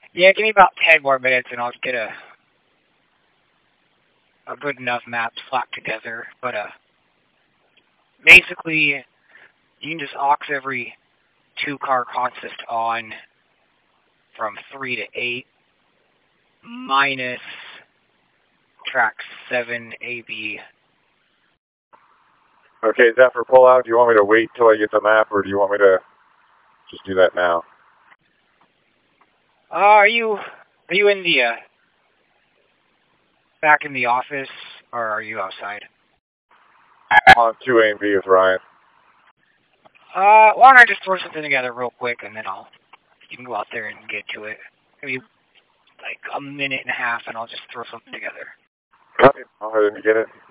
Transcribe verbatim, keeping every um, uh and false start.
Yeah, give me about ten more minutes and I'll get a a good enough map slapped together. But uh, basically, you can just aux every two-car consist on from three to eight minus track seven A B. Okay, is that for pullout? Do you want me to wait till I get the map, or do you want me to just do that now? Uh, are you are you in the uh, back in the office, or are you outside? On two A and B with Ryan. Uh, why don't I just throw something together real quick, and then I'll you can go out there and get to it. Maybe like a minute and a half, and I'll just throw something together. Okay, I'll head in to get it.